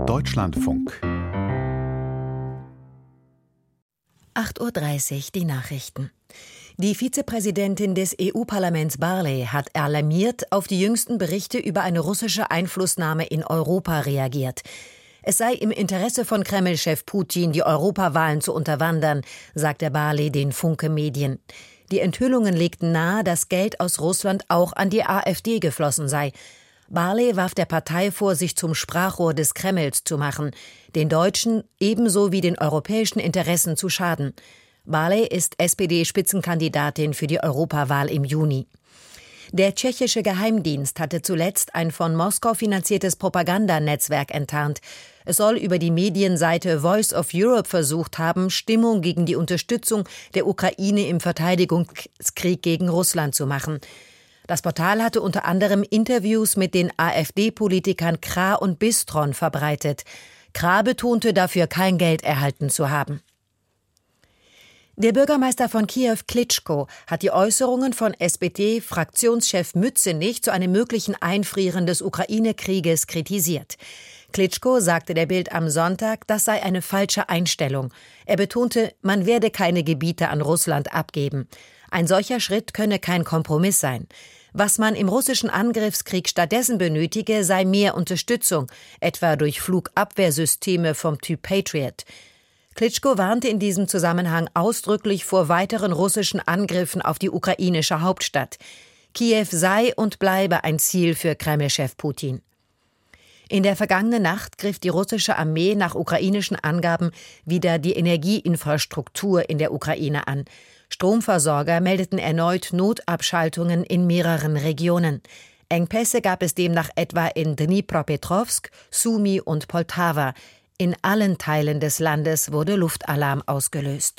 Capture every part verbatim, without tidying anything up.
Deutschlandfunk. acht Uhr dreißig, die Nachrichten. Die Vizepräsidentin des E U-Parlaments Barley hat alarmiert auf die jüngsten Berichte über eine russische Einflussnahme in Europa reagiert. Es sei im Interesse von Kreml-Chef Putin, die Europawahlen zu unterwandern, sagte Barley den Funke-Medien. Die Enthüllungen legten nahe, dass Geld aus Russland auch an die AfD geflossen sei. Barley warf der Partei vor, sich zum Sprachrohr des Kremls zu machen, den deutschen ebenso wie den europäischen Interessen zu schaden. Barley ist S P D-Spitzenkandidatin für die Europawahl im Juni. Der tschechische Geheimdienst hatte zuletzt ein von Moskau finanziertes Propagandanetzwerk enttarnt. Es soll über die Medienseite Voice of Europe versucht haben, Stimmung gegen die Unterstützung der Ukraine im Verteidigungskrieg gegen Russland zu machen. Das Portal hatte unter anderem Interviews mit den AfD-Politikern Krah und Bistron verbreitet. Krah betonte, dafür kein Geld erhalten zu haben. Der Bürgermeister von Kiew, Klitschko, hat die Äußerungen von S P D-Fraktionschef Mützenich zu einem möglichen Einfrieren des Ukraine-Krieges kritisiert. Klitschko sagte der Bild am Sonntag, das sei eine falsche Einstellung. Er betonte, man werde keine Gebiete an Russland abgeben. Ein solcher Schritt könne kein Kompromiss sein. Was man im russischen Angriffskrieg stattdessen benötige, sei mehr Unterstützung, etwa durch Flugabwehrsysteme vom Typ Patriot. Klitschko warnte in diesem Zusammenhang ausdrücklich vor weiteren russischen Angriffen auf die ukrainische Hauptstadt. Kiew sei und bleibe ein Ziel für Kreml-Chef Putin. In der vergangenen Nacht griff die russische Armee nach ukrainischen Angaben wieder die Energieinfrastruktur in der Ukraine an. Stromversorger meldeten erneut Notabschaltungen in mehreren Regionen. Engpässe gab es demnach etwa in Dnipropetrovsk, Sumy und Poltawa. In allen Teilen des Landes wurde Luftalarm ausgelöst.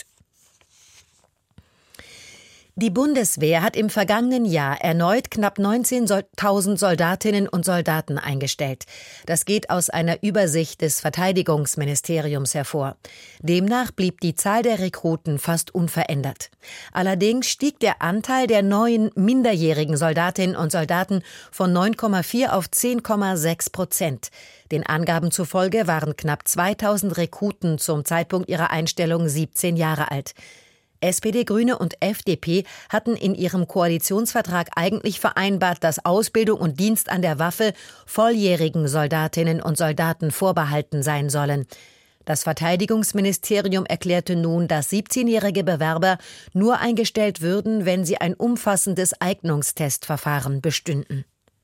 Die Bundeswehr hat im vergangenen Jahr erneut knapp neunzehntausend Soldatinnen und Soldaten eingestellt. Das geht aus einer Übersicht des Verteidigungsministeriums hervor. Demnach blieb die Zahl der Rekruten fast unverändert. Allerdings stieg der Anteil der neuen minderjährigen Soldatinnen und Soldaten von neun Komma vier auf zehn Komma sechs Prozent. Den Angaben zufolge waren knapp zweitausend Rekruten zum Zeitpunkt ihrer Einstellung siebzehn Jahre alt. S P D, Grüne und F D P hatten in ihrem Koalitionsvertrag eigentlich vereinbart, dass Ausbildung und Dienst an der Waffe volljährigen Soldatinnen und Soldaten vorbehalten sein sollen. Das Verteidigungsministerium erklärte nun, dass siebzehnjährige Bewerber nur eingestellt würden, wenn sie ein umfassendes Eignungstestverfahren bestünden.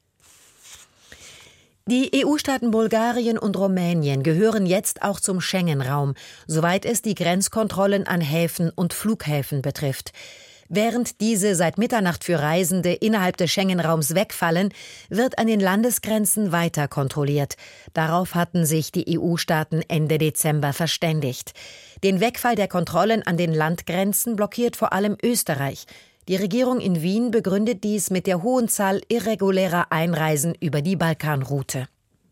Die E U-Staaten Bulgarien und Rumänien gehören jetzt auch zum Schengen-Raum, soweit es die Grenzkontrollen an Häfen und Flughäfen betrifft. Während diese seit Mitternacht für Reisende innerhalb des Schengen-Raums wegfallen, wird an den Landesgrenzen weiter kontrolliert. Darauf hatten sich die E U-Staaten Ende Dezember verständigt. Den Wegfall der Kontrollen an den Landgrenzen blockiert vor allem Österreich. Die Regierung in Wien begründet dies mit der hohen Zahl irregulärer Einreisen über die Balkanroute.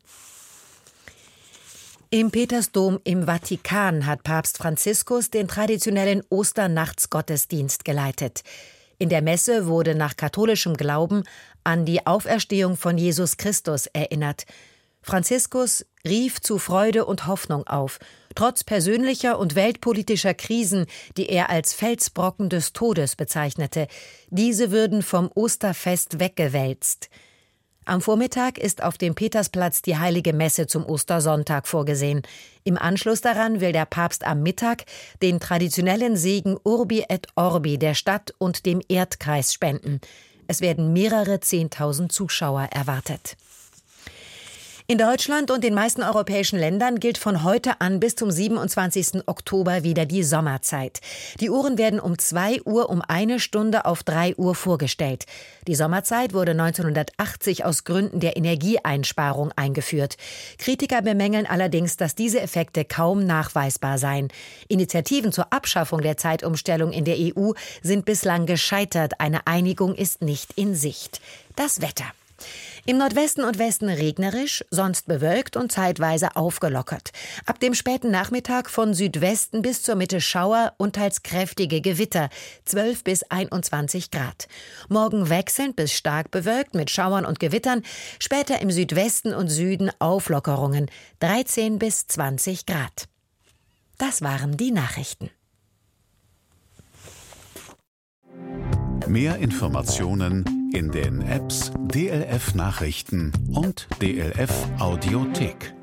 Im Petersdom im Vatikan hat Papst Franziskus den traditionellen Osternachtsgottesdienst geleitet. In der Messe wurde nach katholischem Glauben an die Auferstehung von Jesus Christus erinnert. Franziskus rief zu Freude und Hoffnung auf, trotz persönlicher und weltpolitischer Krisen, die er als Felsbrocken des Todes bezeichnete. Diese würden vom Osterfest weggewälzt. Am Vormittag ist auf dem Petersplatz die Heilige Messe zum Ostersonntag vorgesehen. Im Anschluss daran will der Papst am Mittag den traditionellen Segen Urbi et Orbi der Stadt und dem Erdkreis spenden. Es werden mehrere Zehntausend Zuschauer erwartet. In Deutschland und den meisten europäischen Ländern gilt von heute an bis zum siebenundzwanzigsten Oktober wieder die Sommerzeit. Die Uhren werden um zwei Uhr um eine Stunde auf drei Uhr vorgestellt. Die Sommerzeit wurde neunzehnhundertachtzig aus Gründen der Energieeinsparung eingeführt. Kritiker bemängeln allerdings, dass diese Effekte kaum nachweisbar seien. Initiativen zur Abschaffung der Zeitumstellung in der E U sind bislang gescheitert. Eine Einigung ist nicht in Sicht. Das Wetter. Im Nordwesten und Westen regnerisch, sonst bewölkt und zeitweise aufgelockert. Ab dem späten Nachmittag von Südwesten bis zur Mitte Schauer und teils kräftige Gewitter, zwölf bis einundzwanzig Grad. Morgen wechselnd bis stark bewölkt mit Schauern und Gewittern, später im Südwesten und Süden Auflockerungen, dreizehn bis zwanzig Grad. Das waren die Nachrichten. Mehr Informationen in den Apps D L F Nachrichten und D L F Audiothek.